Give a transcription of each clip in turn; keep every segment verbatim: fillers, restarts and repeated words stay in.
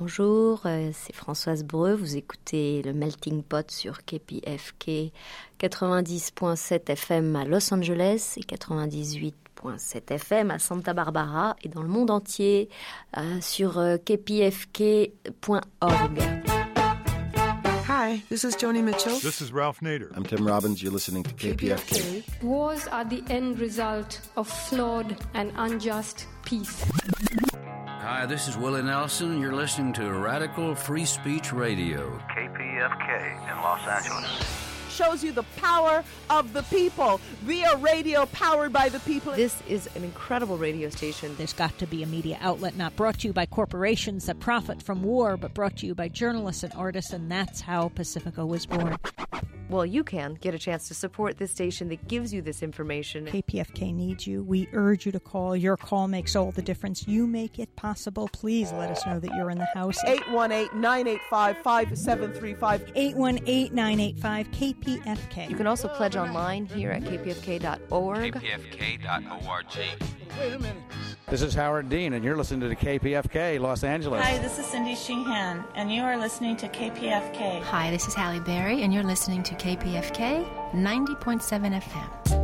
Bonjour, euh, c'est Françoise Breu. Vous écoutez le Melting Pot sur K P F K quatre-vingt-dix point sept F M à Los Angeles et quatre-vingt-dix-huit point sept F M à Santa Barbara et dans le monde entier euh, sur euh, k p f k point org. Hi, this is Joni Mitchell. This is Ralph Nader. I'm Tim Robbins. You're listening to K P F K. Wars are the end result of flawed and unjust peace. Hi, this is Willie Nelson. You're listening to Radical Free Speech Radio. K P F K in Los Angeles. Shows you the power of the people via radio powered by the people. This is an incredible radio station. There's got to be a media outlet not brought to you by corporations that profit from war, but brought to you by journalists and artists, and that's how Pacifica was born. Well, you can get a chance to support this station that gives you this information. K P F K needs you. We urge you to call. Your call makes all the difference. You make it possible. Please let us know that you're in the house. eight one eight, nine eight five, five seven three five. eight one eight, nine eight five, K P F K. You can also pledge online here at k p f k dot org. k p f k dot org. Wait a minute. This is Howard Dean, and you're listening to K P F K, Los Angeles. Hi, this is Cindy Sheehan, and you are listening to K P F K. Hi, this is Halle Berry, and you're listening to K P F K, ninety point seven F M.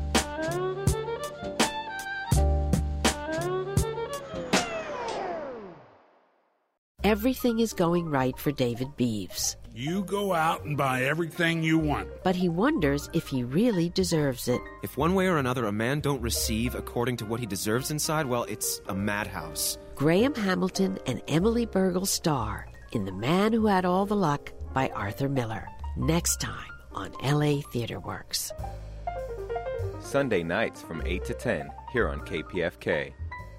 Everything is going right for David Beeves. You go out and buy everything you want. But he wonders if he really deserves it. If one way or another a man don't receive according to what he deserves inside, well, it's a madhouse. Graham Hamilton and Emily Bergel star in The Man Who Had All the Luck by Arthur Miller. Next time on L A Theater Works. Sunday nights from eight to ten here on K P F K.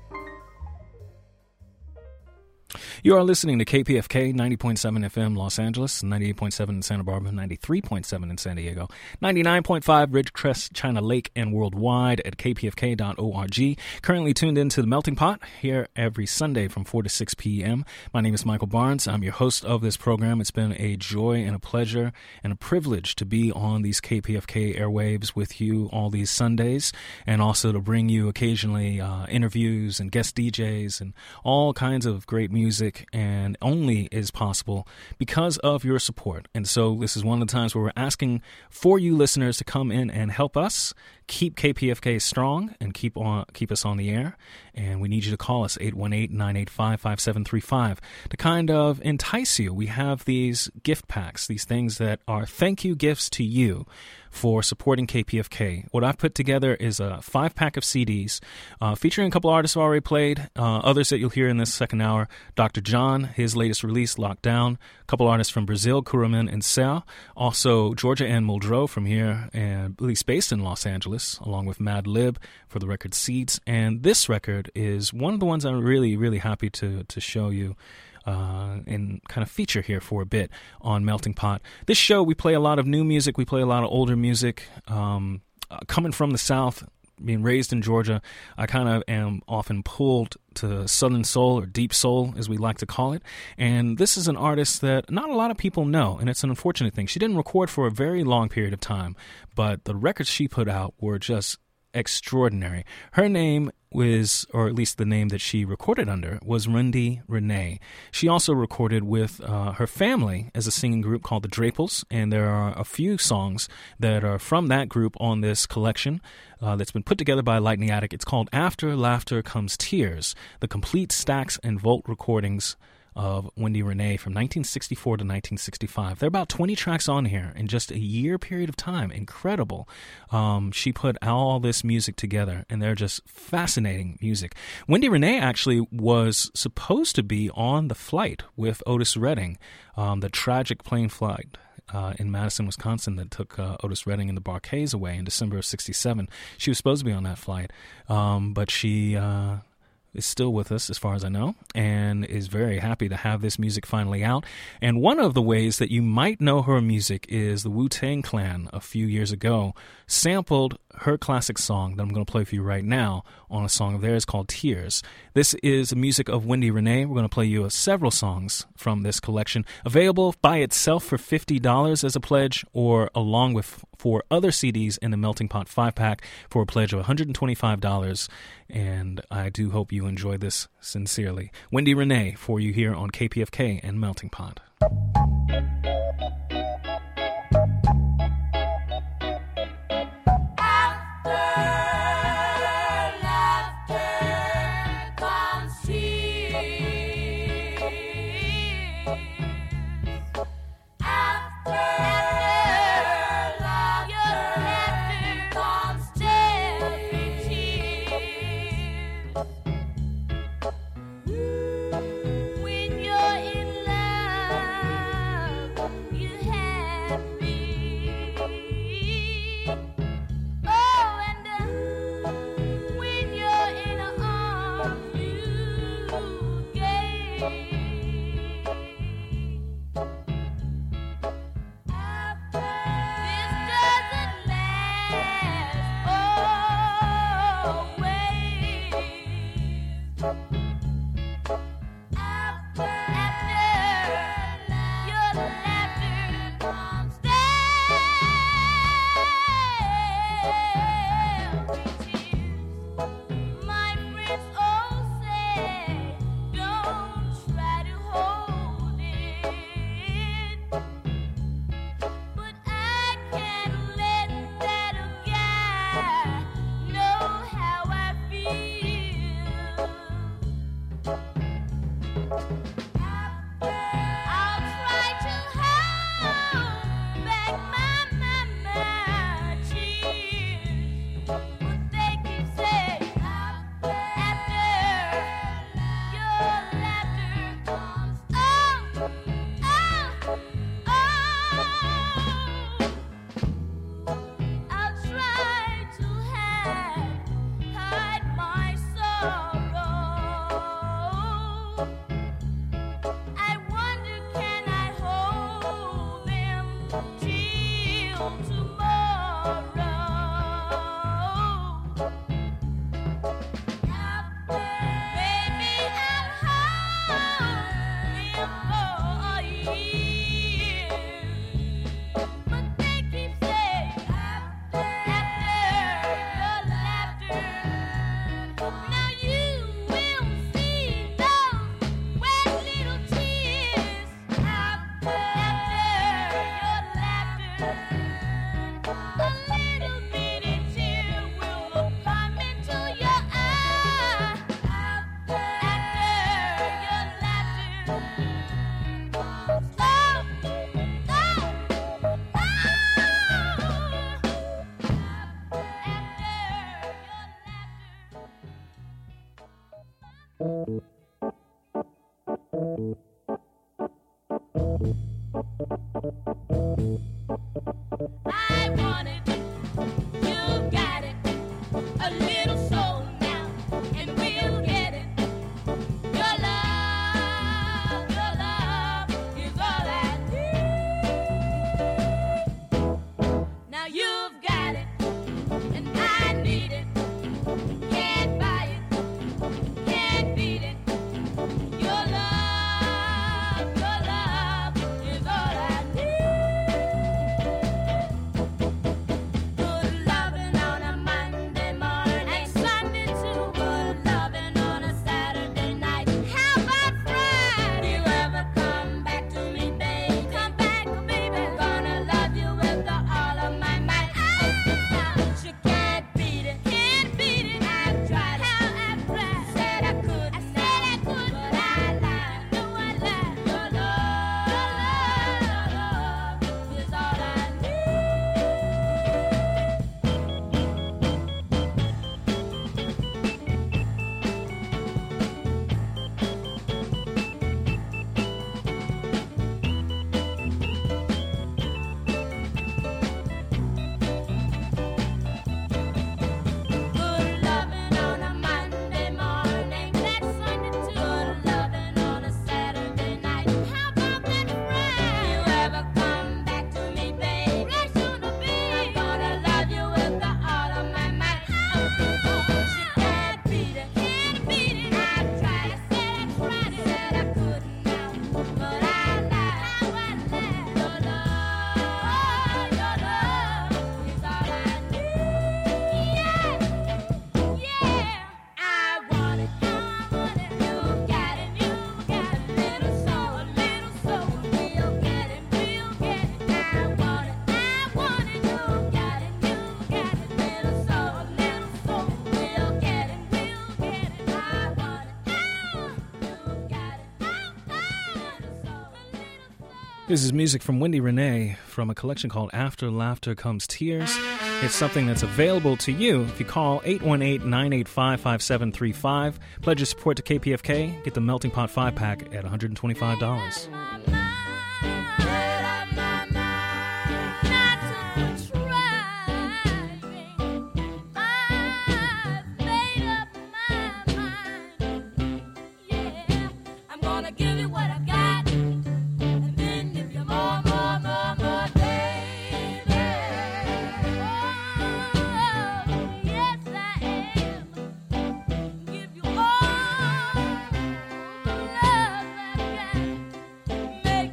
You are listening to K P F K ninety point seven F M Los Angeles, ninety-eight point seven in Santa Barbara, ninety-three point seven in San Diego, ninety-nine point five Ridgecrest, China Lake, and worldwide at k p f k dot org. Currently tuned into the Melting Pot here every Sunday from four to six p.m. My name is Michael Barnes. I'm your host of this program. It's been a joy and a pleasure and a privilege to be on these K P F K airwaves with you all these Sundays, and also to bring you occasionally uh, interviews and guest D Js and all kinds of great music, and only is possible because of your support. And so this is one of the times where we're asking for you listeners to come in and help us keep K P F K strong and keep on keep us on the air. And we need you to call us, eight one eight, nine eight five, five seven three five, to kind of entice you. We have these gift packs, these things that are thank you gifts to you for supporting K P F K. What I've put together is a five-pack of C Ds uh, featuring a couple artists I've already played, uh, others that you'll hear in this second hour. Doctor John, his latest release, Lockdown. A couple artists from Brazil, Kuramin and Serre. Also, Georgia Ann Muldrow from here, and at least based in Los Angeles, along with Mad Lib for the record Seeds. And this record is one of the ones I'm really, really happy to, to show you Uh, and kind of feature here for a bit on Melting Pot. This show, we play a lot of new music. We play a lot of older music. Um, uh, coming from the South, being raised in Georgia, I kind of am often pulled to Southern Soul, or Deep Soul, as we like to call it. And this is an artist that not a lot of people know, and it's an unfortunate thing. She didn't record for a very long period of time, but the records she put out were just extraordinary. Her name was, or at least the name that she recorded under, was Wendy Renee. She also recorded with uh, her family as a singing group called the Drapels, and there are a few songs that are from that group on this collection uh, that's been put together by Lightning Attic. It's called After Laughter Comes Tears, the complete Stax and Volt recordings of Wendy Renee from nineteen sixty-four to nineteen sixty-five. There are about twenty tracks on here in just a year period of time. Incredible. Um, she put all this music together, and they're just fascinating music. Wendy Renee actually was supposed to be on the flight with Otis Redding, um, the tragic plane flight Uh, in Madison, Wisconsin, that took uh, Otis Redding and the Bar-Kays away in December of sixty-seven. She was supposed to be on that flight, um, but she uh, is still with us, as far as I know, and is very happy to have this music finally out. And one of the ways that you might know her music is the Wu-Tang Clan a few years ago sampled her classic song that I'm going to play for you right now on a song of theirs called Tears. This is the music of Wendy Renee. We're going to play you uh, several songs from this collection, available by itself for fifty dollars as a pledge, or along with four other C Ds in the Melting Pot five-pack for a pledge of one hundred twenty-five dollars. And I do hope you enjoy this sincerely. Wendy Renee for you here on K P F K and Melting Pot. This is music from Wendy Renee from a collection called After Laughter Comes Tears. It's something that's available to you if you call eight one eight, nine eight five, five seven three five. Pledge your support to K P F K. Get the Melting Pot five pack at one hundred twenty-five dollars. Make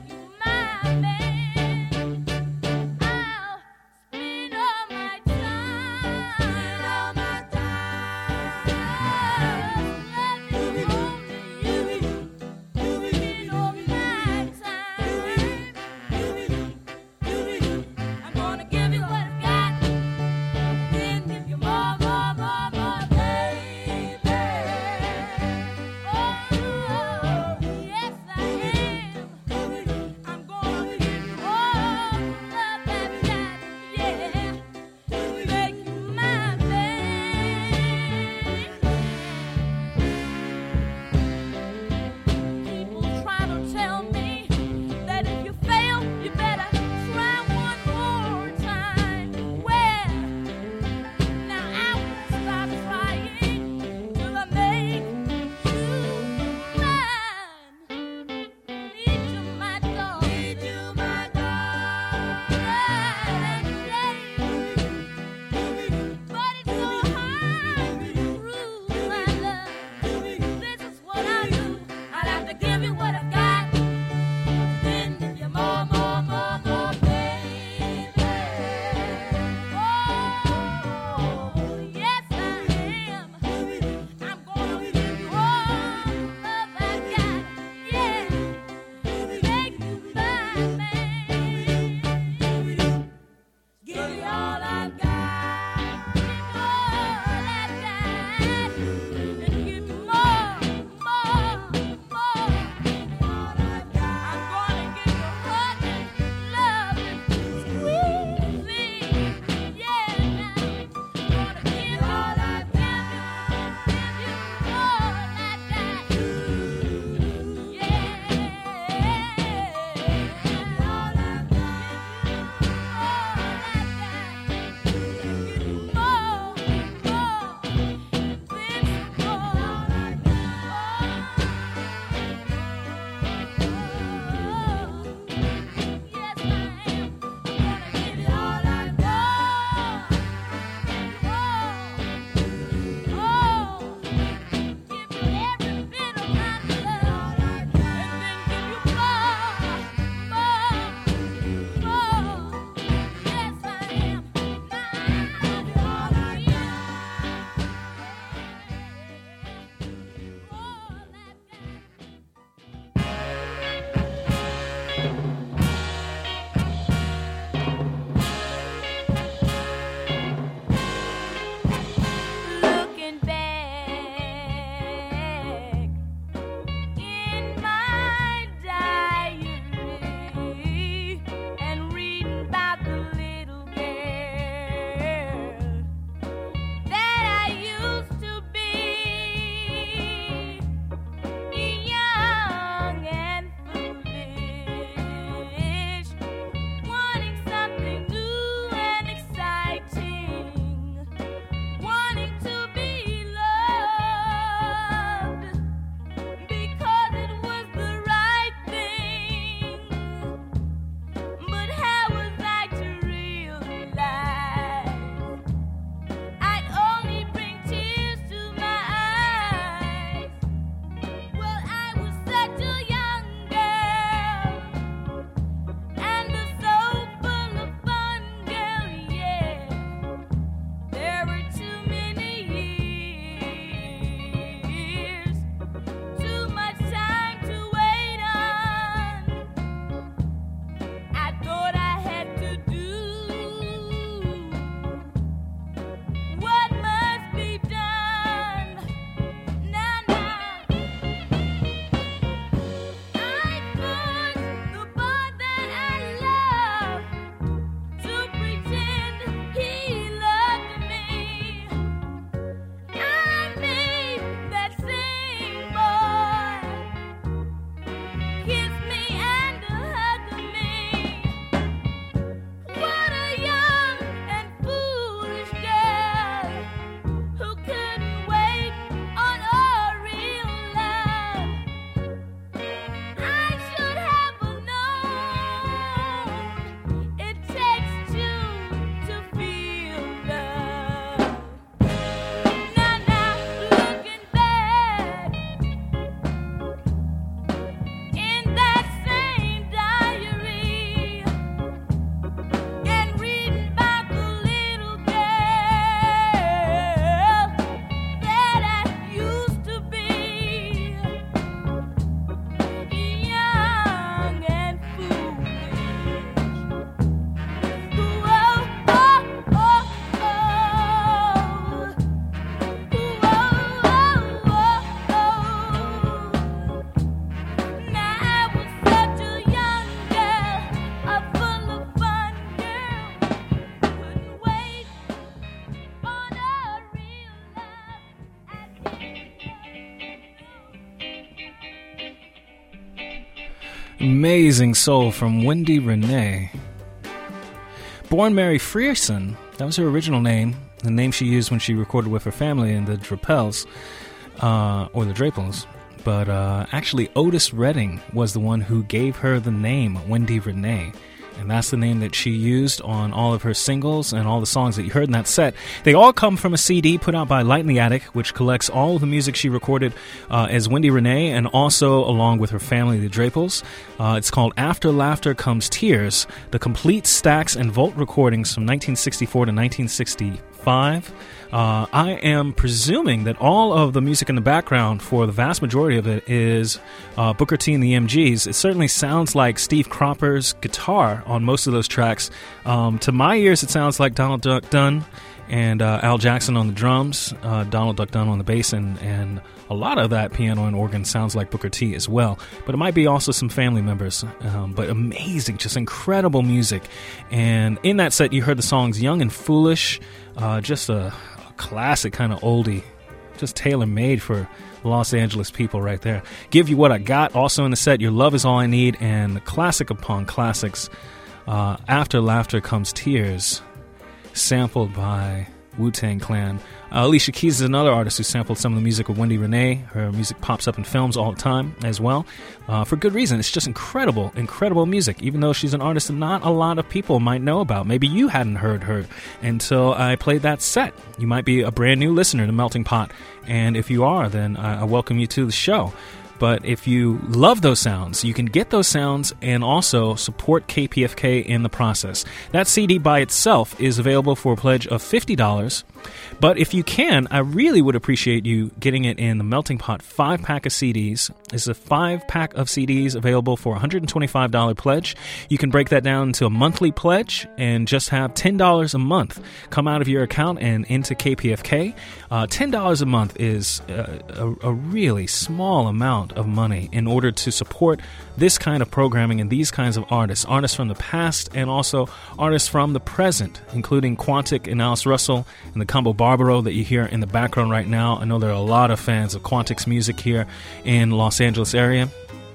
Amazing soul from Wendy Renee. Born Mary Frierson, that was her original name, the name she used when she recorded with her family in the Drapels, uh, or the Drapels. But uh, actually, Otis Redding was the one who gave her the name Wendy Renee. And that's the name that she used on all of her singles and all the songs that you heard in that set. They all come from a C D put out by Light in the Attic, which collects all of the music she recorded uh, as Wendy Renee, and also along with her family, the Drapels. Uh, it's called After Laughter Comes Tears, the complete Stax and Volt recordings from nineteen sixty-four to nineteen sixty-five. Uh, I am presuming that all of the music in the background for the vast majority of it is uh, Booker T and the M Gs. It certainly sounds like Steve Cropper's guitar on most of those tracks. Um, to my ears, it sounds like Donald Duck Dunn and uh, Al Jackson on the drums, uh, Donald Duck Dunn on the bass, and, and a lot of that piano and organ sounds like Booker T as well. But it might be also some family members. Um, but amazing, just incredible music. And in that set, you heard the songs Young and Foolish, uh, just a classic kind of oldie, just tailor-made for Los Angeles people right there. Give You What I Got, also in the set, Your Love Is All I Need, and the classic upon classics, uh, After Laughter Comes Tears, sampled by Wu-Tang Clan. Uh, Alicia Keys is another artist who sampled some of the music of Wendy Renee. Her music pops up in films all the time as well, uh, for good reason. It's just incredible, incredible music, even though she's an artist that not a lot of people might know about. Maybe you hadn't heard her until I played that set. You might be a brand new listener to Melting Pot, and if you are, then I, I welcome you to the show. But if you love those sounds, you can get those sounds and also support K P F K in the process. That C D by itself is available for a pledge of fifty dollars. But if you can, I really would appreciate you getting it in the Melting Pot five-pack of C Ds. It's a five-pack of C Ds available for a one hundred twenty-five dollars pledge. You can break that down into a monthly pledge and just have ten dollars a month come out of your account and into K P F K. Uh, ten dollars a month is a, a, a really small amount of money in order to support this kind of programming and these kinds of artists, artists from the past and also artists from the present, including Quantic and Alice Russell and the Combo Barbaro that you hear in the background right now. I know there are a lot of fans of Quantic's music here in Los Angeles area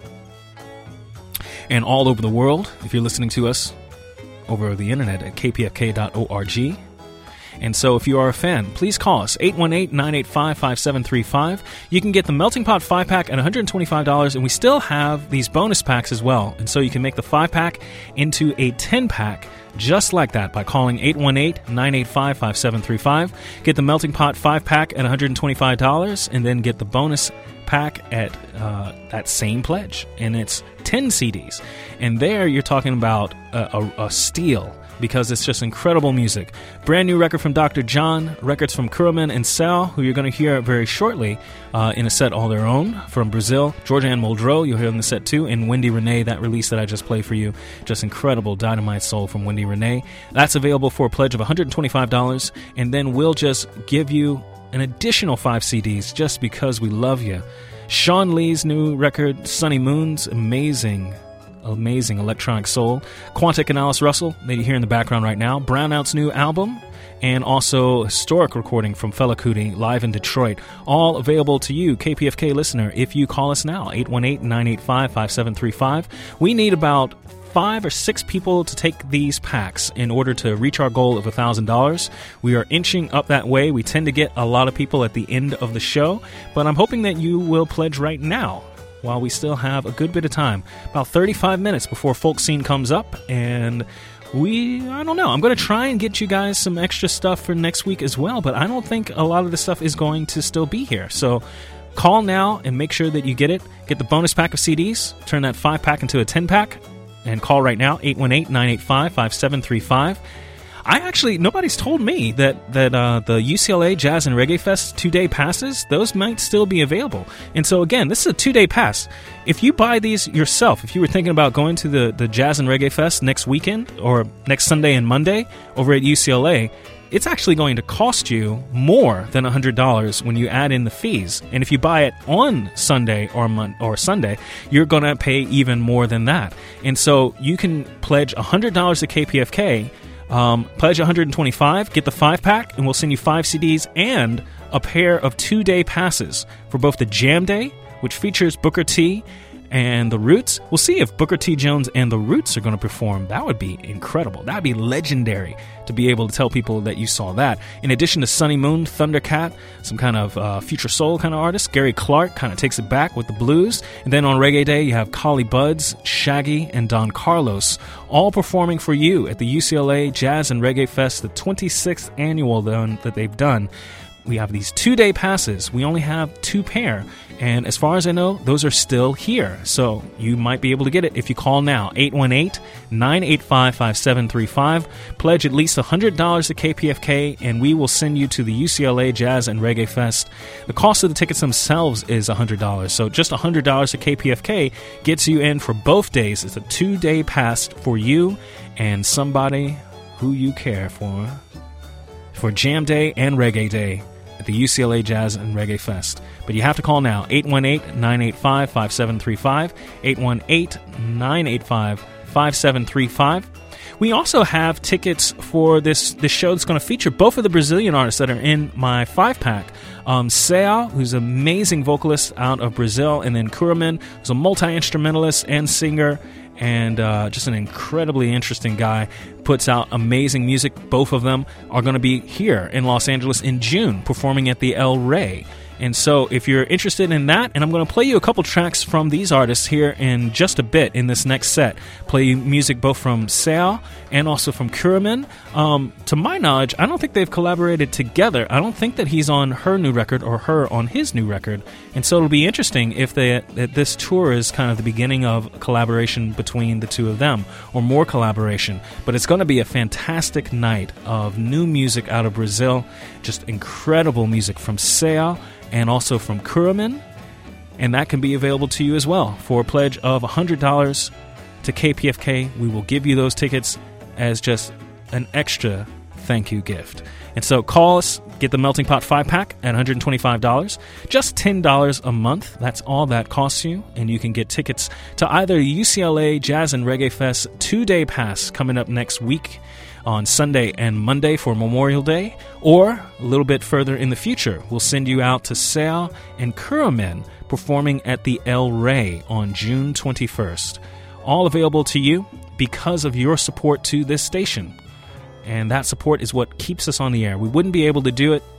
and all over the world if you're listening to us over the internet at k p f k dot org. And so if you are a fan, please call us, eight one eight, nine eight five, five seven three five. You can get the Melting Pot five-pack at one hundred twenty-five dollars, and we still have these bonus packs as well. And so you can make the five-pack into a ten-pack just like that by calling eight one eight, nine eight five, five seven three five. Get the Melting Pot five-pack at one hundred twenty-five dollars, and then get the bonus pack at uh, that same pledge. And it's ten C Ds. And there you're talking about a, a, a steal, because it's just incredible music. Brand new record from Doctor John, records from Kuruman and Sal, who you're going to hear very shortly uh, in a set all their own. From Brazil, Georgia Ann Muldrow, you'll hear in the set too, and Wendy Renee, that release that I just played for you. Just incredible Dynamite Soul from Wendy Renee. That's available for a pledge of one hundred twenty-five dollars, and then we'll just give you an additional five C Ds just because we love you. Sean Lee's new record, Sunny Moons, amazing. Amazing electronic soul. Quantic and Alice Russell that you hear in the background right now. Brownout's new album, and also a historic recording from Fela Kuti live in Detroit. All available to you, K P F K listener, if you call us now, eight one eight, nine eight five, five seven three five. We need about five or six people to take these packs in order to reach our goal of one thousand dollars. We are inching up that way. We tend to get a lot of people at the end of the show, but I'm hoping that you will pledge right now, while we still have a good bit of time, about thirty-five minutes before Folk Scene comes up, and we, I don't know, I'm going to try and get you guys some extra stuff for next week as well, but I don't think a lot of the stuff is going to still be here. So call now and make sure that you get it. Get the bonus pack of C Ds, turn that five-pack into a ten-pack, and call right now, eight one eight, nine eight five, five seven three five. I actually, nobody's told me that, that uh, the U C L A Jazz and Reggae Fest two-day passes, those might still be available. And so, again, this is a two-day pass. If you buy these yourself, if you were thinking about going to the, the Jazz and Reggae Fest next weekend or next Sunday and Monday over at U C L A, it's actually going to cost you more than one hundred dollars when you add in the fees. And if you buy it on Sunday or Mon- or Sunday, you're going to pay even more than that. And so you can pledge one hundred dollars to K P F K, Um, pledge one hundred twenty-five, get the five-pack, and we'll send you five C Ds and a pair of two-day passes for both the Jam Day, which features Booker T and the Roots. We'll see if Booker T. Jones and the Roots are going to perform. That would be incredible. That would be legendary to be able to tell people that you saw that. In addition to Sonny Moon, Thundercat, some kind of uh, future soul kind of artist, Gary Clark kind of takes it back with the blues. And then on Reggae Day, you have Collie Buddz, Shaggy, and Don Carlos, all performing for you at the U C L A Jazz and Reggae Fest, the twenty-sixth annual done, that they've done. We have these two-day passes. We only have two pair. And as far as I know, those are still here. So you might be able to get it if you call now, eight one eight, nine eight five, five seven three five. Pledge at least one hundred dollars to K P F K, and we will send you to the U C L A Jazz and Reggae Fest. The cost of the tickets themselves is one hundred dollars. So just one hundred dollars to K P F K gets you in for both days. It's a two-day pass for you and somebody who you care for, for Jam Day and Reggae Day at the U C L A Jazz and Reggae Fest. But you have to call now, eight one eight, nine eight five, five seven three five, eight one eight, nine eight five, five seven three five. We also have tickets for this, this show that's going to feature both of the Brazilian artists that are in my five-pack. Um, Seau, who's an amazing vocalist out of Brazil, and then Kuraman, who's a multi-instrumentalist and singer, and uh, just an incredibly interesting guy, puts out amazing music. Both of them are going to be here in Los Angeles in June, performing at the El Rey. And so if you're interested in that, and I'm going to play you a couple tracks from these artists here in just a bit in this next set. Play you music both from Seau and also from Kuraman. Um, to my knowledge, I don't think they've collaborated together. I don't think that he's on her new record or her on his new record. And so it'll be interesting if they, that this tour is kind of the beginning of collaboration between the two of them, or more collaboration. But it's going to be a fantastic night of new music out of Brazil. Just incredible music from Seau and also from Kuraman, and that can be available to you as well. For a pledge of one hundred dollars to K P F K, we will give you those tickets as just an extra thank you gift. And so call us, get the Melting Pot five-pack at one hundred twenty-five dollars, just ten dollars a month. That's all that costs you, and you can get tickets to either U C L A Jazz and Reggae Fest two-day pass coming up next week on Sunday and Monday for Memorial Day, or a little bit further in the future, we'll send you out to Seau and Kuraman performing at the El Rey on June twenty-first. All available to you because of your support to this station. And that support is what keeps us on the air. We wouldn't be able to do it,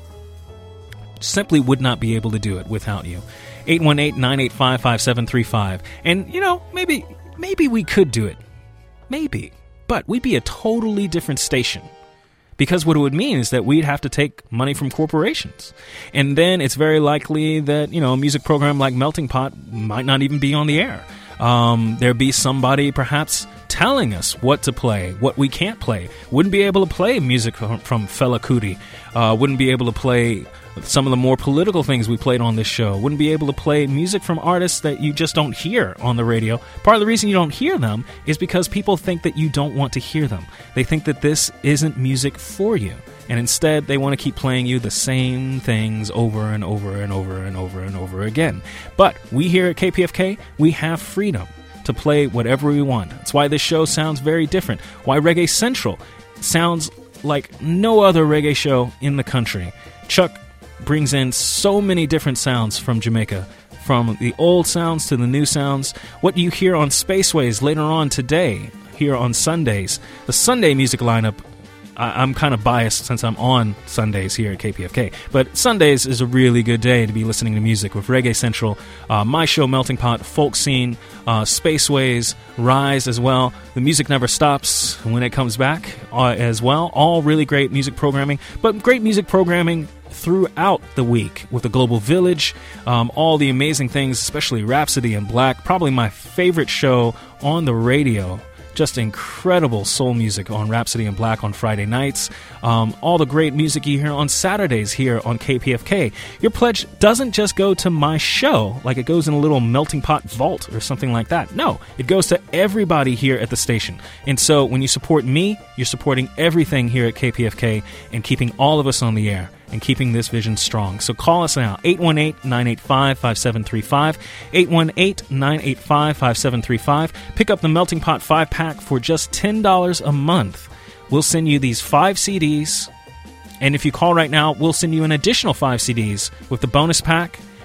simply would not be able to do it without you. eight one eight, nine eight five, five seven three five. And, you know, maybe maybe we could do it. Maybe. But we'd be a totally different station, because what it would mean is that we'd have to take money from corporations. And then it's very likely that, you know, a music program like Melting Pot might not even be on the air. Um, there'd be somebody perhaps telling us what to play, what we can't play. Wouldn't be able to play music from, from Fela Kuti. Uh, wouldn't be able to play some of the more political things we played on this show. Wouldn't be able to play music from artists that you just don't hear on the radio. Part of the reason you don't hear them is because people think that you don't want to hear them. They think that this isn't music for you. And instead, they want to keep playing you the same things over and over and over and over and over again. But we here at K P F K, we have freedom to play whatever we want. That's why this show sounds very different. Why Reggae Central sounds like no other reggae show in the country. Chuck brings in so many different sounds from Jamaica, from the old sounds to the new sounds. What you hear on Spaceways later on today, here on Sundays, the Sunday music lineup, I- I'm kind of biased since I'm on Sundays here at K P F K, but Sundays is a really good day to be listening to music with Reggae Central, uh, my show Melting Pot, Folk Scene, uh, Spaceways, Rise as well. The music never stops when it comes back uh, as well. All really great music programming, but great music programming throughout the week with the Global Village, um, all the amazing things, especially Rhapsody in Black, probably my favorite show on the radio. Just incredible soul music on Rhapsody in Black on Friday nights. Um, all the great music you hear on Saturdays here on K P F K. Your pledge doesn't just go to my show, like it goes in a little melting pot vault or something like that. No, it goes to everybody here at the station. And so when you support me, you're supporting everything here at K P F K and keeping all of us on the air and keeping this vision strong. So call us now, eight one eight, nine eight five, five seven three five, eight one eight, nine eight five, five seven three five. Pick up the Melting Pot five-pack for just ten dollars a month. We'll send you these five C Ds, and if you call right now, we'll send you an additional five C Ds with the bonus pack,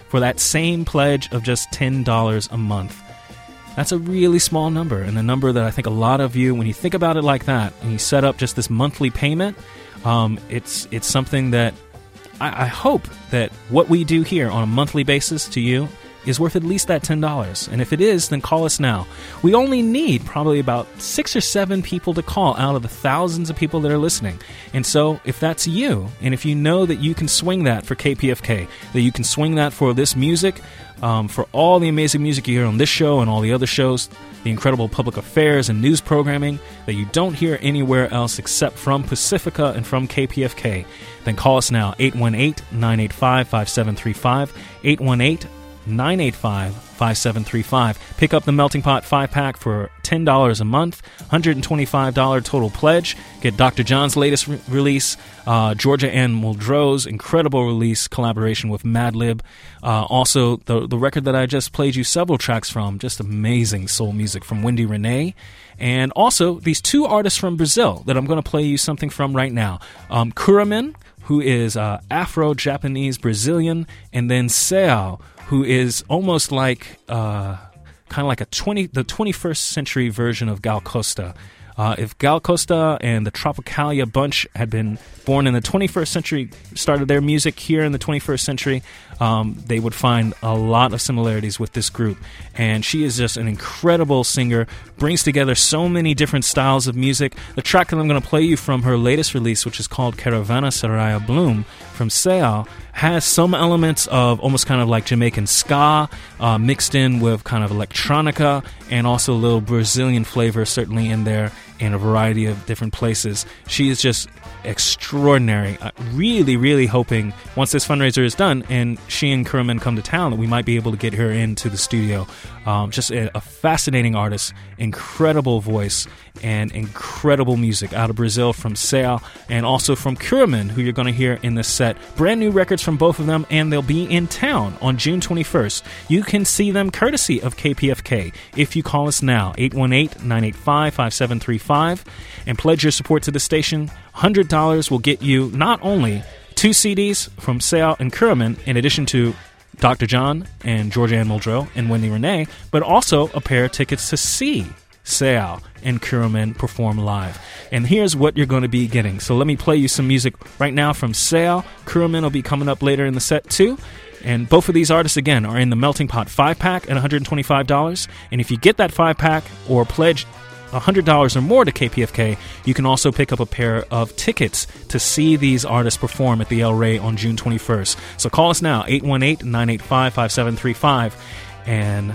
for that same pledge of just ten dollars a month. That's a really small number, and a number that I think a lot of you, when you think about it like that, and you set up just this monthly payment, um, it's it's something that I, I hope that what we do here on a monthly basis to you is worth at least that ten dollars. And if it is, then call us now. We only need probably about six or seven people to call out of the thousands of people that are listening. And so if that's you, and if you know that you can swing that for K P F K, that you can swing that for this music, um, for all the amazing music you hear on this show and all the other shows, the incredible public affairs and news programming that you don't hear anywhere else except from Pacifica and from K P F K, then call us now, eight one eight, nine eight five, five seven three five, eight one eight, nine eight five, five seven three five. Pick up the Melting Pot five-pack for ten dollars a month, one hundred twenty-five dollars total pledge. Get Doctor John's latest re- release, uh, Georgia Ann Muldrow's incredible release, collaboration with Madlib. Uh, also, the, the record that I just played you several tracks from, just amazing soul music from Wendy Renee. And also, these two artists from Brazil that I'm going to play you something from right now. Um, Kuramin, who is uh, Afro-Japanese Brazilian, and then Seao, who is almost like uh, kind of like a twenty the twenty-first century version of Gal Costa. Uh, if Gal Costa and the Tropicalia Bunch had been born in the twenty-first century, started their music here in the twenty-first century, um, they would find a lot of similarities with this group. And she is just an incredible singer, brings together so many different styles of music. The track that I'm going to play you from her latest release, which is called Caravana Soraya Bloom, from Seao, has some elements of almost kind of like Jamaican ska uh, mixed in with kind of electronica, and also a little Brazilian flavor certainly in there in a variety of different places. She is just extraordinary. Uh, really, really hoping once this fundraiser is done and she and Kuramin come to town that we might be able to get her into the studio. Um, just a, a fascinating artist, incredible voice, and incredible music out of Brazil from Seao, and also from Kuramin, who you're going to hear in this set. Brand new records from both of them, and they'll be in town on June twenty-first. You can see them courtesy of K P F K if you call us now, eight one eight, nine eight five, five seven three five, and pledge your support to the station. one hundred dollars will get you not only two C Ds from Seao and Kuramin, in addition to Doctor John and Georgia Ann Muldrow and Wendy Renee, but also a pair of tickets to see Seao and Kuramin perform live. And here's what you're going to be getting. So let me play you some music right now from Seao. Kuramin will be coming up later in the set too. And both of these artists, again, are in the Melting Pot five-pack at one hundred twenty-five dollars. And if you get that five-pack or pledge one hundred dollars or more to K P F K, you can also pick up a pair of tickets to see these artists perform at the El Rey on June twenty-first. So call us now, eight one eight, nine eight five, five seven three five, and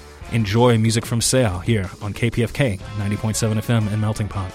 enjoy music from Seao here on K P F K ninety point seven F M in Melting Pot.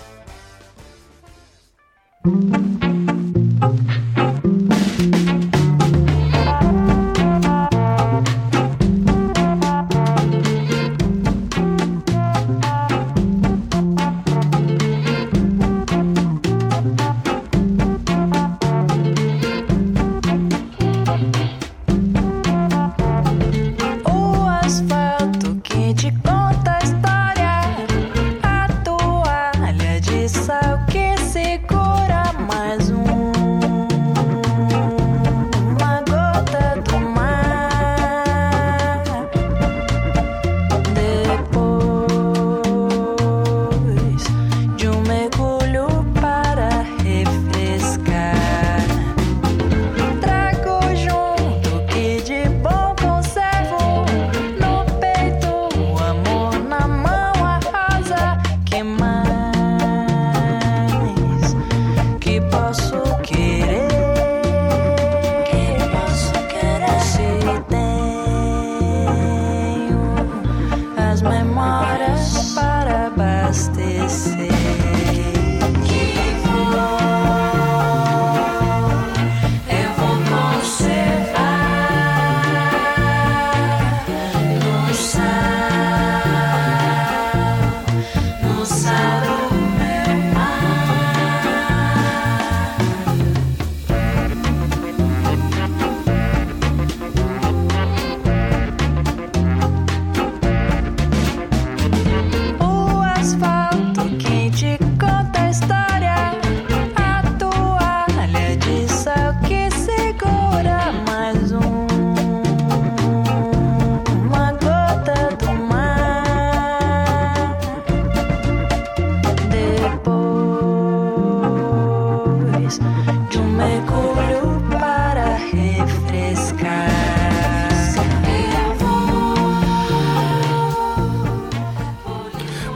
Mais um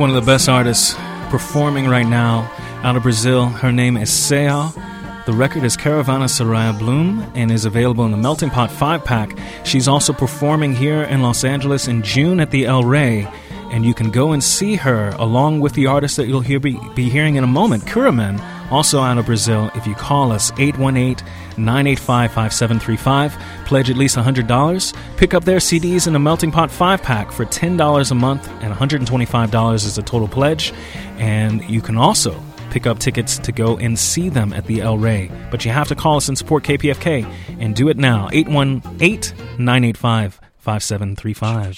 one of the best artists performing right now out of Brazil. Her name is Seya. The record is Caravana Soraya Bloom and is available in the Melting Pot five pack. She's also performing here in Los Angeles in June at the El Rey, and you can go and see her along with the artist that you'll hear be, be hearing in a moment, Kuramen, also out of Brazil. If you call us, eight one eight, nine eight five, five seven three five, pledge at least one hundred dollars, pick up their C Ds in a Melting Pot five pack for ten dollars a month, and one hundred twenty-five dollars is the total pledge. And you can also pick up tickets to go and see them at the El Rey. But you have to call us and support K P F K, and do it now, eight one eight, nine eight five, five seven three five.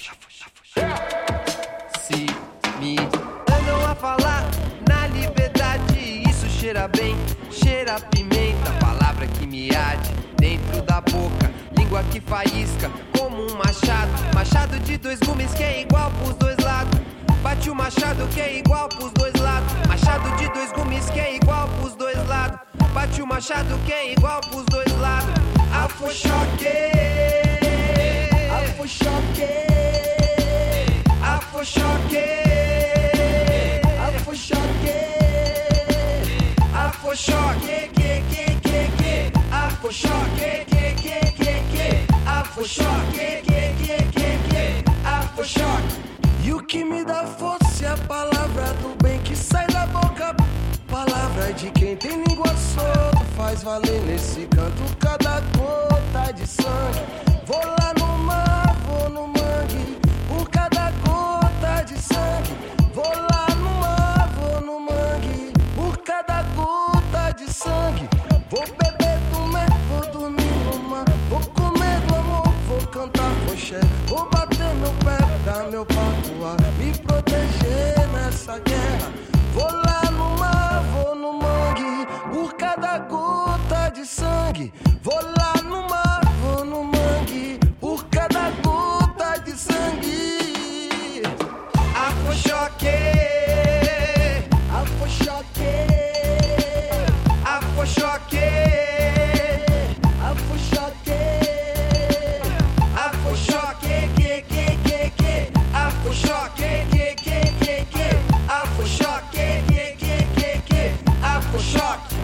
Se me andam a falar na liberdade, isso cheira bem, cheira pimenta, palavra que me arde dentro da boca, língua que faísca como um machado, machado de dois gumes que é igual pros dois lados. Bate o machado que é igual pros dois lados, machado de dois gumes que é igual pros dois lados. Bate o machado que é igual pros dois lados. Afoxoque, afoxoque, afoxoque, afoxoque, afoxoque, que que que que, afoxoque, que que que que, afoxoque, que que que que, afoxoque. E o que me dá força é a palavra do bem que sai da boca. Palavra de quem tem língua solta, faz valer nesse canto cada gota de sangue. Vou lá no mar, vou no mangue, por cada gota de sangue. Vou lá no mar, vou no mangue, por cada gota de sangue. Vou beber do mar, vou dormir no mar, vou comer do amor, vou cantar roxé, vou bater meu pé, dar meu patuá, me proteger nessa guerra. Vou lá no mar, vou no mangue, por cada gota de sangue. Vou lá no mar, vou no mangue, por cada gota de sangue. Afoxoque, afoxoque, afoxoque, afoxoque, afoxoque, que que que que, afoxoque, que que que que, afoxoque, que que que que, afoxoque.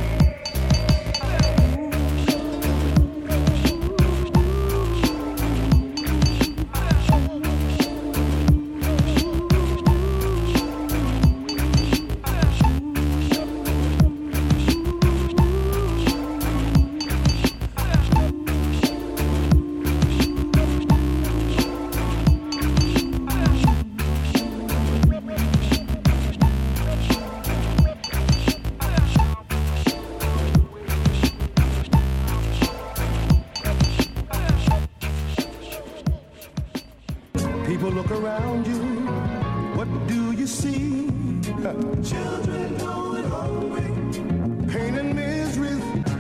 People look around you, what do you see? Children going hungry, pain and misery.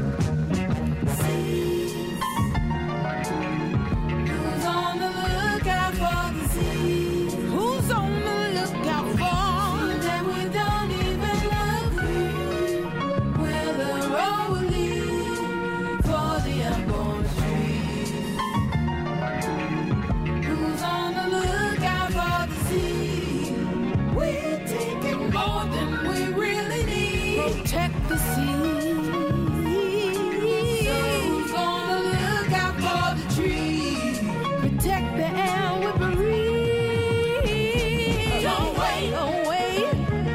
Who's on the lookout for the sea? Who's on the lookout for that we don't even look where the road will lead for the unborn street? Who's on the lookout for the sea? We're taking more than we really need. Protect the sea. So who's on the lookout for the trees? Protect the air we breathe. Don't wait, don't wait.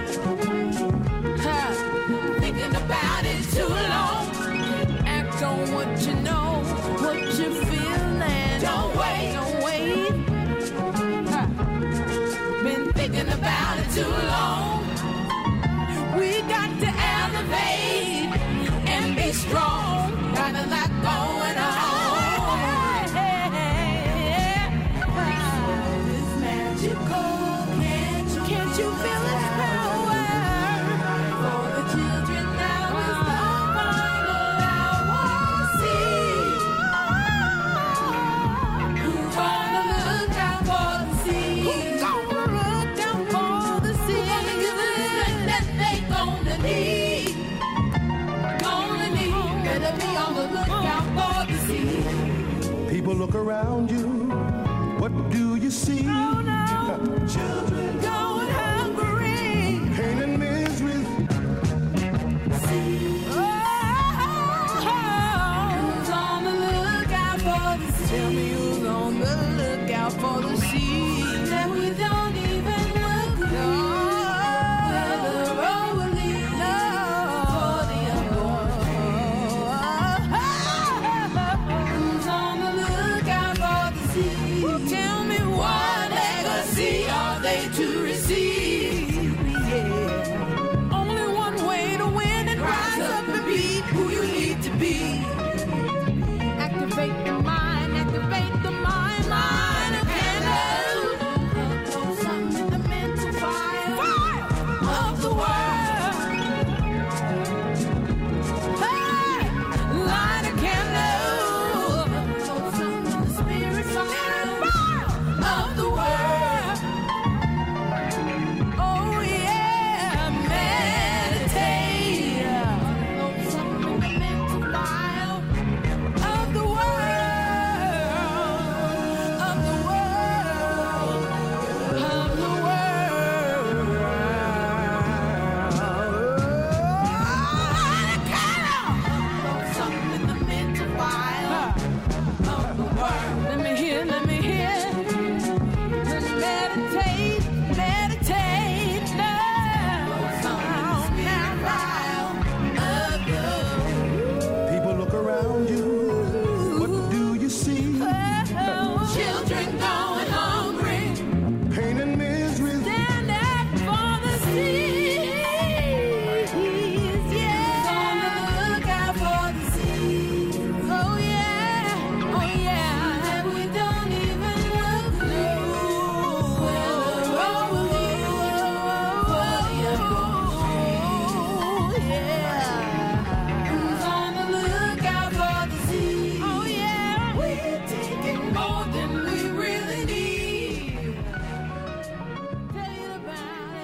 Ha. Thinking about it too long. Act on what you know, what you feel, and don't wait, don't wait. Ha. Been thinking about it too long. We got to elevate and be strong. Got a lot going on. It's magical. Can't you, can't you feel its power? For the children now is the final hour. See who's on the lookout for the sea? Who's on the lookout for the sea? Who's gonna give us the strength that they gonna need? Gonna need. Better be on the lookout for the sea. People look around you, what do you see? Oh no, children going hungry.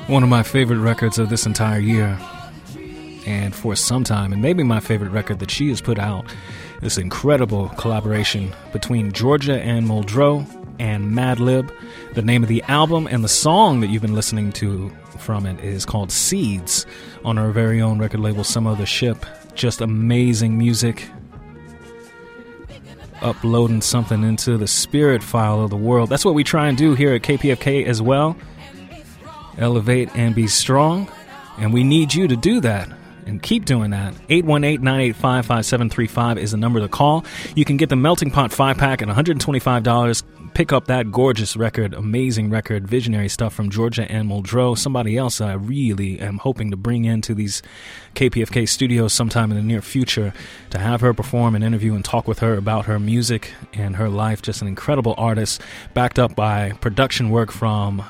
One of my favorite records of this entire year, and for some time, and maybe my favorite record that she has put out, this incredible collaboration between Georgia Ann Muldrow and Madlib. The name of the album and the song that you've been listening to from it is called Seeds on our very own record label, Some Other Ship. Just amazing music. Uploading something into the spirit file of the world. That's what we try and do here at K P F K as well. Elevate and be strong. And we need you to do that. And keep doing that. eight one eight, nine eight five, five seven three five is the number to call. You can get the Melting Pot five pack at one hundred twenty-five dollars. Pick up that gorgeous record, amazing record, visionary stuff from Georgia Ann Muldrow. Somebody else I really am hoping to bring into these K P F K studios sometime in the near future to have her perform and interview and talk with her about her music and her life. Just an incredible artist, backed up by production work from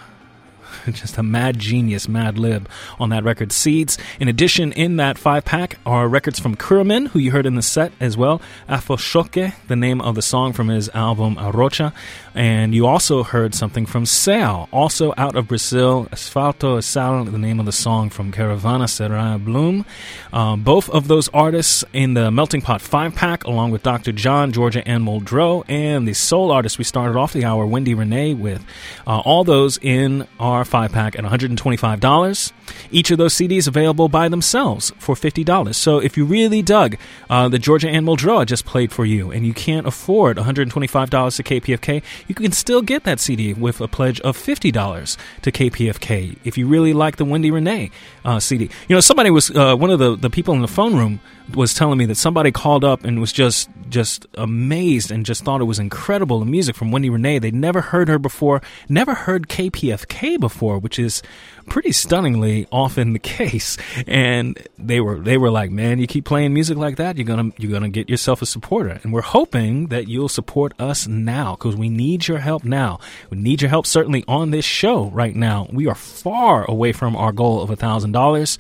just a mad genius, Madlib, on that record, Seeds. In addition, in that five-pack are records from Kuramin, who you heard in the set as well. Afoshoke, the name of the song from his album Arocha. And you also heard something from Sal, also out of Brazil. Asfalto Sal, the name of the song from Caravana Seraya Bloom. Um, both of those artists in the Melting Pot five-pack, along with Doctor John, Georgia Ann Muldrow, and the soul artist we started off the hour, Wendy Renee, with. Uh, all those in our five-pack at one hundred twenty-five dollars. Each of those C Ds available by themselves for fifty dollars. So if you really dug uh, the Georgia Ann Muldrow I just played for you, and you can't afford one hundred twenty-five dollars to K P F K, you can still get that C D with a pledge of fifty dollars to K P F K. If you really like the Wendy Renee uh, C D. You know, somebody was, uh, one of the, the people in the phone room was telling me that somebody called up and was just just amazed and just thought it was incredible, the music from Wendy Renee. They'd never heard her before, never heard K P F K before, which is pretty stunningly often the case. And they were they were like, man, you keep playing music like that, you're gonna you're gonna get yourself a supporter. And we're hoping that you'll support us now, because we need your help now. We need your help certainly on this show right now. We are far away from our goal of a thousand dollars.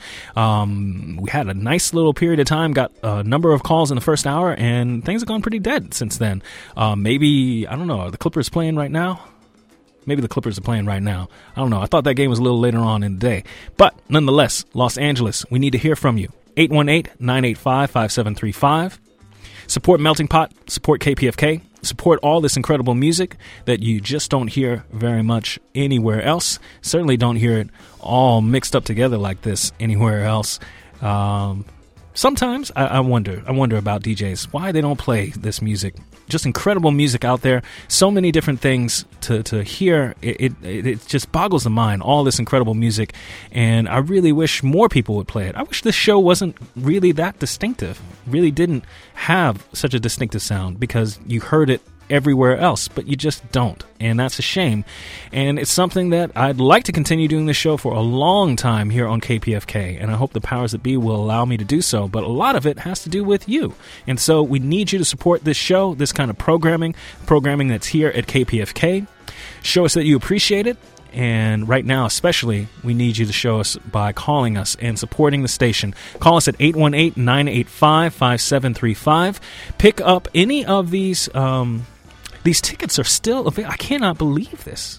Um, we had a nice little period of time, got a number of calls in the first hour, and things have gone pretty dead since then. Uh, maybe, I don't know, are the Clippers playing right now? Maybe the Clippers are playing right now. I don't know. I thought that game was a little later on in the day. But nonetheless, Los Angeles, we need to hear from you. eight one eight, nine eight five, five seven three five. Support Melting Pot. Support K P F K. Support all this incredible music that you just don't hear very much anywhere else. Certainly don't hear it all mixed up together like this anywhere else. Um... Sometimes I, I wonder, I wonder about D Js, why they don't play this music. Just incredible music out there. So many different things to, to hear. It, it, it just boggles the mind, all this incredible music. And I really wish more people would play it. I wish this show wasn't really that distinctive. Really didn't have such a distinctive sound, because you heard it everywhere else, but you just don't, and that's a shame. And it's something that I'd like to continue doing this show for a long time here on K P F K, and I hope the powers that be will allow me to do so, but a lot of it has to do with you. And so we need you to support this show, this kind of programming, programming that's here at K P F K. Show us that you appreciate it. And right now, especially, we need you to show us by calling us and supporting the station. Call us at eight one eight, nine eight five, five seven three five. Pick up any of these. Um, these tickets are still available. I cannot believe this.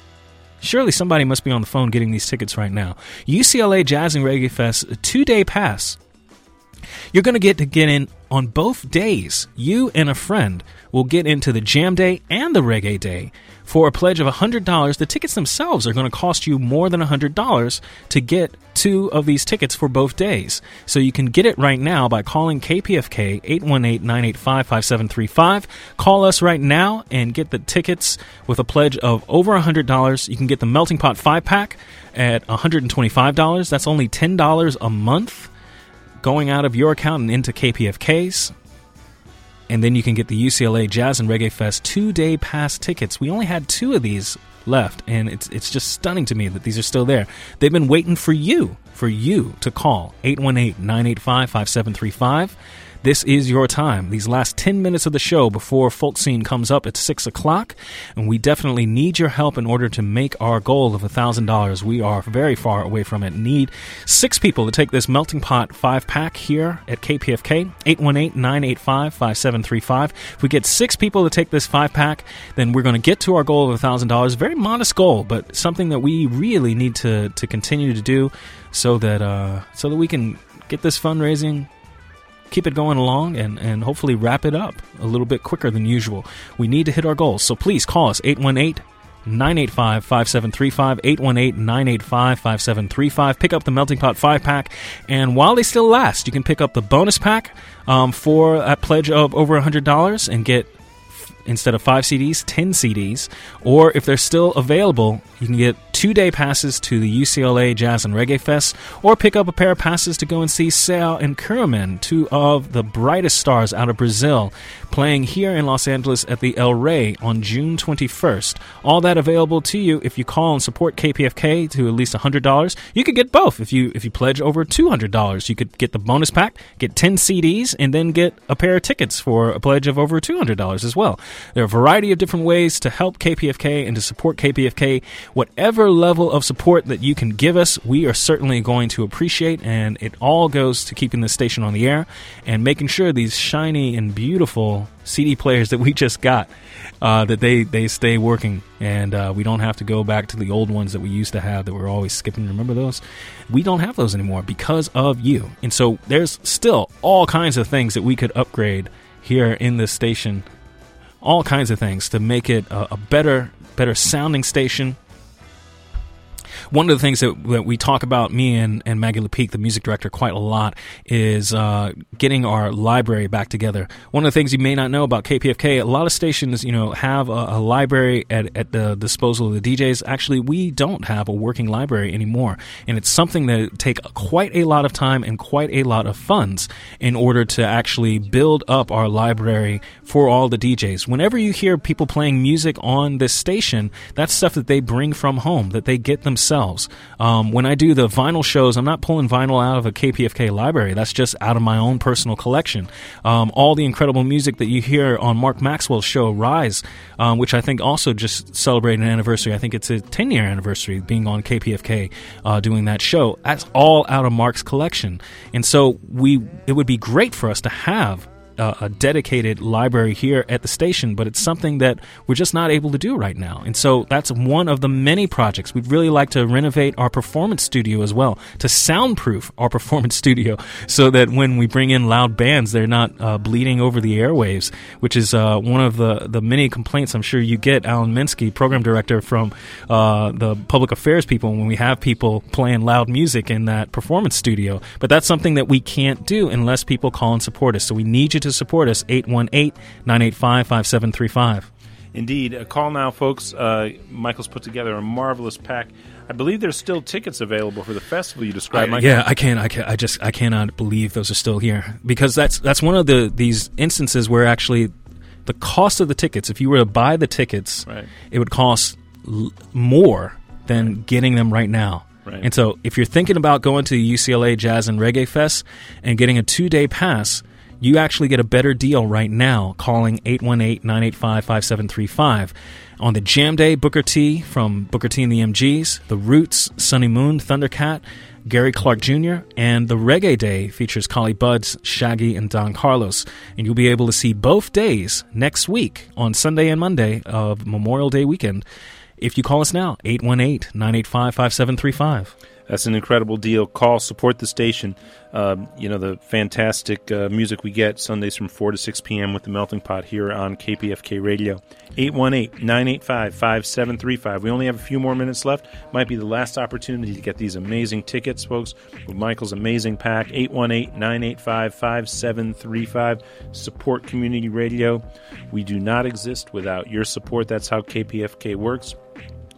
Surely somebody must be on the phone getting these tickets right now. U C L A Jazz and Reggae Fest, a two-day pass. You're going to get to get in on both days. You and a friend will get into the Jam Day and the Reggae Day for a pledge of one hundred dollars. The tickets themselves are going to cost you more than one hundred dollars to get two of these tickets for both days. So you can get it right now by calling K P F K, eight one eight, nine eight five, five seven three five. Call us right now and get the tickets with a pledge of over one hundred dollars. You can get the Melting Pot five-pack at one hundred twenty-five dollars. That's only ten dollars a month going out of your account and into K P F K's. And then you can get the U C L A Jazz and Reggae Fest two-day pass tickets. We only had two of these left, and it's it's just stunning to me that these are still there. They've been waiting for you for you to call eight one eight, nine eight five, five seven three five. This is your time. These last ten minutes of the show before Folk Scene comes up at six o'clock. And we definitely need your help in order to make our goal of one thousand dollars. We are very far away from it. Need six people to take this Melting Pot five-pack here at K P F K. eight one eight, nine eight five, five seven three five. If we get six people to take this five-pack, then we're going to get to our goal of one thousand dollars. Very modest goal, but something that we really need to, to continue to do so that, uh, so that we can get this fundraising, keep it going along, and, and hopefully wrap it up a little bit quicker than usual. We need to hit our goals. So please call us, eight one eight, nine eight five, five seven three five, eight one eight, nine eight five, five seven three five. Pick up the Melting Pot five-pack, and while they still last, you can pick up the bonus pack um, for a pledge of over one hundred dollars and get, instead of five C Ds, ten C Ds. Or if they're still available, you can get two-day passes to the U C L A Jazz and Reggae Fest, or pick up a pair of passes to go and see Seau and Kuraman, two of the brightest stars out of Brazil, playing here in Los Angeles at the El Rey on June twenty-first. All that available to you if you call and support K P F K to at least one hundred dollars. You could get both. If you if you pledge over two hundred dollars, you could get the bonus pack, get ten C Ds, and then get a pair of tickets for a pledge of over two hundred dollars as well. There are a variety of different ways to help K P F K and to support K P F K. Whatever level of support that you can give us, we are certainly going to appreciate, and it all goes to keeping the station on the air and making sure these shiny and beautiful C D players that we just got, uh, that they, they stay working, and uh, we don't have to go back to the old ones that we used to have that we're always skipping. Remember those? We don't have those anymore because of you. And so there's still all kinds of things that we could upgrade here in this station, all kinds of things to make it a, a better better sounding station. One of the things that, that we talk about, me and, and Maggie Lepeak, the music director, quite a lot, is uh, getting our library back together. One of the things you may not know about K P F K, a lot of stations, you know, have a, a library at, at the disposal of the D Js. Actually, we don't have a working library anymore, and it's something that would take quite a lot of time and quite a lot of funds in order to actually build up our library for all the D Js. Whenever you hear people playing music on this station, that's stuff that they bring from home, that they get themselves. Um, when I do the vinyl shows, I'm not pulling vinyl out of a K P F K library. That's just out of my own personal collection. Um, all the incredible music that you hear on Mark Maxwell's show, Rise, um, which I think also just celebrated an anniversary. I think it's a ten-year anniversary being on K P F K uh, doing that show. That's all out of Mark's collection. And so we, it would be great for us to have Uh, a dedicated library here at the station, but it's something that we're just not able to do right now. And so that's one of the many projects. We'd really like to renovate our performance studio as well, to soundproof our performance studio so that when we bring in loud bands, they're not uh, bleeding over the airwaves, which is uh, one of the, the many complaints I'm sure you get, Alan Minsky, program director, from uh, the public affairs people when we have people playing loud music in that performance studio. But that's something that we can't do unless people call and support us. So we need you to support us, eight one eight, nine eight five, five seven three five. Indeed. Uh, call now, folks. Uh, Michael's put together a marvelous pack. I believe there's still tickets available for the festival you described, I, Michael. Yeah, I can't. I can't. I just. I cannot believe those are still here, because that's that's one of the these instances where actually the cost of the tickets, if you were to buy the tickets, right, it would cost l- more than right. getting them right now. Right. And so, if you're thinking about going to the U C L A Jazz and Reggae Fest and getting a two-day pass, you actually get a better deal right now calling eight one eight, nine eight five, five seven three five. On the Jam Day, Booker T from Booker T and the M Gs, The Roots, Sunny Moon, Thundercat, Gary Clark Junior, and the Reggae Day features Collie Buddz, Shaggy, and Don Carlos. And you'll be able to see both days next week on Sunday and Monday of Memorial Day weekend if you call us now, eight one eight, nine eight five, five seven three five. That's an incredible deal. Call, support the station. Uh, you know, the fantastic uh, music we get Sundays from four to six p.m. with the Melting Pot here on K P F K Radio. eight one eight, nine eight five, five seven three five. We only have a few more minutes left. Might be the last opportunity to get these amazing tickets, folks, with Michael's amazing pack. eight one eight, nine eight five, five seven three five. Support community radio. We do not exist without your support. That's how K P F K works.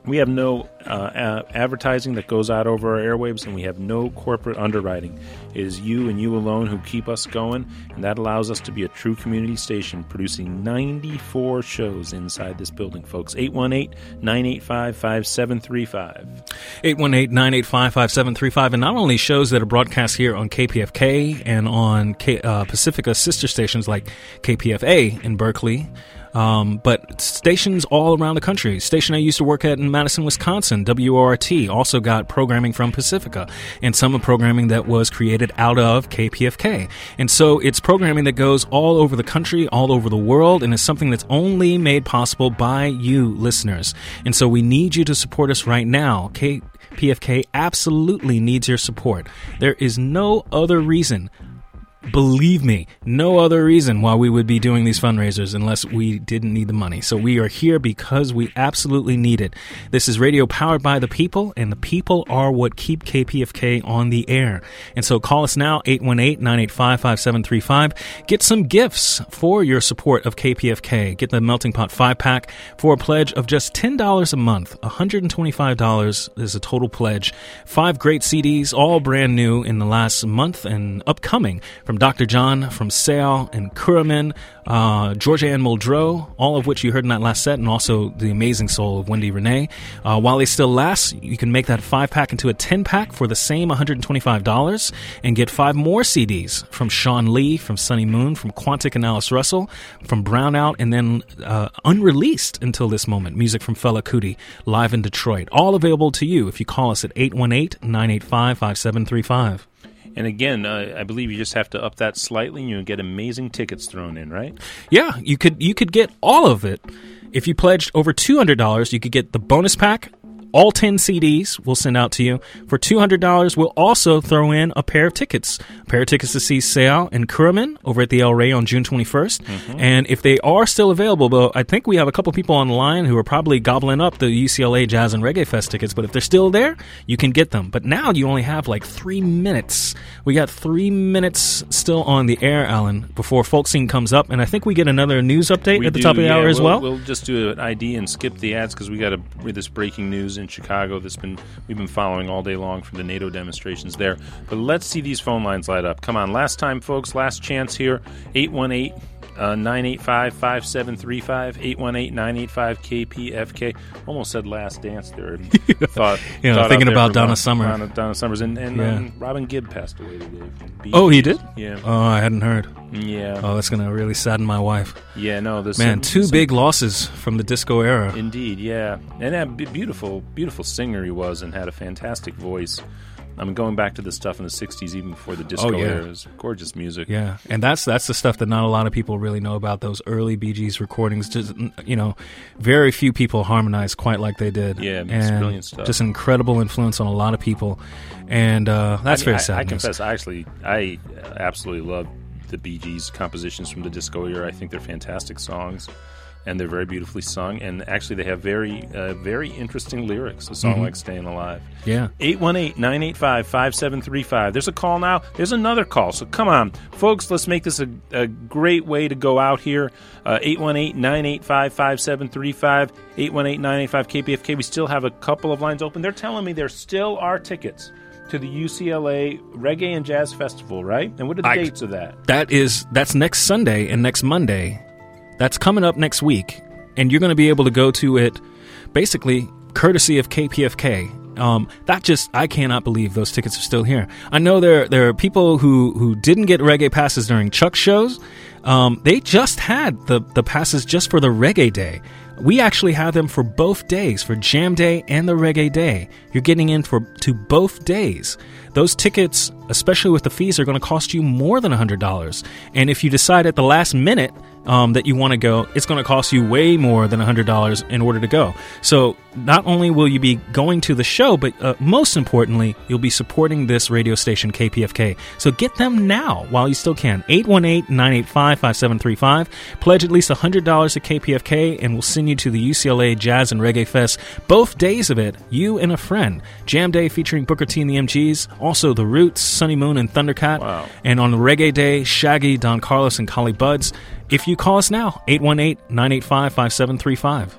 We have no uh, a- advertising that goes out over our airwaves, and we have no corporate underwriting. It is you and you alone who keep us going, and that allows us to be a true community station producing ninety-four shows inside this building, folks. eight one eight, nine eight five, five seven three five. eight one eight, nine eight five, five seven three five. And not only shows that are broadcast here on K P F K and on K- uh, Pacifica sister stations like K P F A in Berkeley, Um, but stations all around the country. Station I used to work at in Madison, Wisconsin, W O R T, also got programming from Pacifica, and some of programming that was created out of K P F K. And so it's programming that goes all over the country, all over the world, and is something that's only made possible by you listeners. And so we need you to support us right now. K P F K absolutely needs your support. There is no other reason, believe me, no other reason why we would be doing these fundraisers unless we didn't need the money. So we are here because we absolutely need it. This is radio powered by the people, and the people are what keep K P F K on the air. And so call us now, eight one eight, nine eight five, five seven three five. Get some gifts for your support of K P F K. Get the Melting Pot five pack for a pledge of just ten dollars a month. one hundred twenty-five dollars is a total pledge. Five great C Ds, all brand new in the last month and upcoming, from Doctor John, from Sale and Kuramin, uh, Georgia Ann Muldrow, all of which you heard in that last set, and also the amazing soul of Wendy Renee. Uh, while they still last, you can make that five-pack into a ten-pack for the same one hundred twenty-five dollars and get five more C Ds from Sean Lee, from Sunny Moon, from Quantic and Alice Russell, from Brownout, and then uh, unreleased until this moment, music from Fela Kuti, live in Detroit. All available to you if you call us at eight one eight, nine eight five, five seven three five. And again, uh, I believe you just have to up that slightly, and you get amazing tickets thrown in, right? Yeah, you could you could get all of it. If you pledged over two hundred dollars, you could get the bonus pack. All ten C Ds we'll send out to you. For two hundred dollars, we'll also throw in a pair of tickets. A pair of tickets to see Seau and Kuramin over at the El Rey on June twenty-first. Mm-hmm. And if they are still available, but I think we have a couple people online who are probably gobbling up the U C L A Jazz and Reggae Fest tickets, but if they're still there, you can get them. But now you only have like three minutes. We got three minutes still on the air, Alan, before Folk Scene comes up, and I think we get another news update we at the do, top of the yeah, hour as we'll, well. We'll just do an I D and skip the ads because we got to read this breaking news in Chicago that's been we've been following all day long from the NATO demonstrations there. But let's see these phone lines light up. Come on, last time, folks, last chance here. eight one eight, nine eight five, five seven three five, eight one eight, nine eight five, K P F K. Almost said Last Dance there. thought, you know, thought thinking about Donna Donna Summer. Donna, Donna Summers. And, and yeah. um, Robin Gibb passed away today. Oh, he did? Yeah. Oh, I hadn't heard. Yeah. Oh, that's going to really sadden my wife. Yeah, no. There's Man, some, two some, big losses from the disco era. Indeed, yeah. And a beautiful, beautiful singer he was and had a fantastic voice. I mean, going back to the stuff in the sixties, even before the disco oh, yeah. era, it was gorgeous music. Yeah, and that's that's the stuff that not a lot of people really know about, those early Bee Gees recordings. Just, you know, very few people harmonized quite like they did. Yeah, and it's brilliant stuff. Just an incredible influence on a lot of people, and uh, that's I mean, very I, sad I news. confess, I actually, I absolutely love the Bee Gees compositions from the disco era. I think they're fantastic songs. And they're very beautifully sung, and actually they have very, uh, very interesting lyrics. A song mm-hmm. like "Staying Alive." Yeah. eight one eight, nine eight five, five seven three five. There's a call now. There's another call. So come on, folks. Let's make this a, a great way to go out here. Uh, eight one eight, nine eight five, five seven three five. eight one eight, nine eight five, K P F K. We still have a couple of lines open. They're telling me there still are tickets to the U C L A Reggae and Jazz Festival, right? And what are the I, dates of that? That is that's next Sunday and next Monday. That's coming up next week, and you're going to be able to go to it basically courtesy of K P F K. Um, that just, I cannot believe those tickets are still here. I know there there are people who, who didn't get reggae passes during Chuck's shows. Um, they just had the, the passes just for the Reggae Day. We actually have them for both days, for Jam Day and the Reggae Day. You're getting in for to both days. Those tickets, especially with the fees, are going to cost you more than one hundred dollars. And if you decide at the last minute um, that you want to go, it's going to cost you way more than one hundred dollars in order to go. So not only will you be going to the show, but uh, most importantly, you'll be supporting this radio station, K P F K. So get them now while you still can. eight one eight, nine eight five, five seven three five. Pledge at least one hundred dollars to K P F K, and we'll send you to the U C L A Jazz and Reggae Fest. Both days of it, you and a friend. Jam Day featuring Booker T and the M Gs. Also The Roots, Sunny Moon, and Thundercat. Wow. And on the Reggae Day, Shaggy, Don Carlos, and Collie Buddz. If you call us now, eight one eight, nine eight five, five seven three five.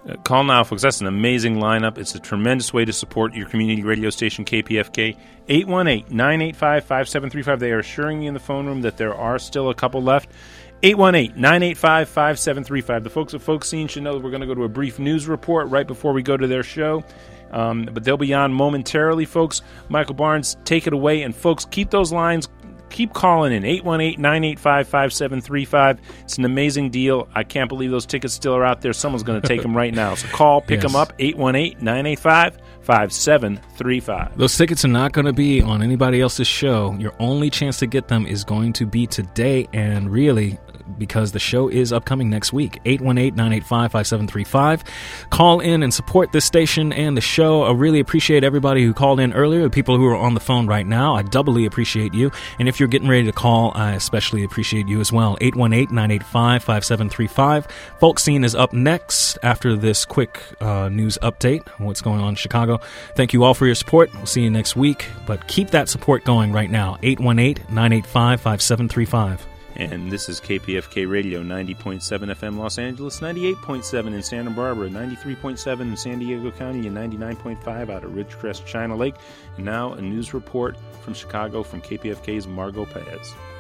Uh, call now, folks. That's an amazing lineup. It's a tremendous way to support your community radio station, K P F K. eight one eight, nine eight five, five seven three five. They are assuring me in the phone room that there are still a couple left. eight one eight, nine eight five, five seven three five. The folks at Folk Scene should know that we're going to go to a brief news report right before we go to their show. Um, but they'll be on momentarily, folks. Michael Barnes, take it away. And, folks, keep those lines. Keep calling in, eight one eight, nine eight five, five seven three five. It's an amazing deal. I can't believe those tickets still are out there. Someone's going to take them right now. So call, pick yes. them up, eight one eight, nine eight five, five seven three five. Those tickets are not going to be on anybody else's show. Your only chance to get them is going to be today, and really, because the show is upcoming next week. eight one eight, nine eight five, five seven three five. Call in and support this station and the show. I really appreciate everybody who called in earlier, the people who are on the phone right now. I doubly appreciate you. And if you're getting ready to call, I especially appreciate you as well. eight one eight, nine eight five, five seven three five. Folk Scene is up next after this quick uh, news update on what's going on in Chicago. Thank you all for your support. We'll see you next week. But keep that support going right now. eight one eight, nine eight five, five seven three five. And this is K P F K Radio, ninety point seven F M Los Angeles, ninety-eight point seven in Santa Barbara, ninety-three point seven in San Diego County, and ninety-nine point five out of Ridgecrest, China Lake. And now a news report from Chicago from K P F K's Margot Paz.